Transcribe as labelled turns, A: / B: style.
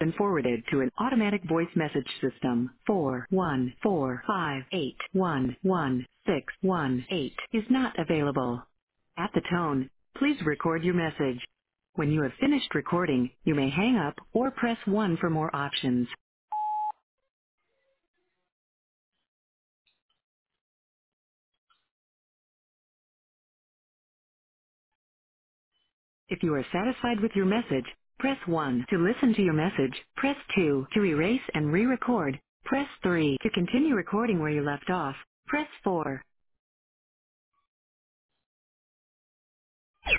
A: been forwarded to an automatic voice message system. 41458111618 is not available. At the tone, please record your message. When you have finished recording, you may hang up or press 1 for more options. If you are satisfied with your message, press 1 to listen to your message. Press 2 to erase and re-record. Press 3 to continue recording where you left off. Press 4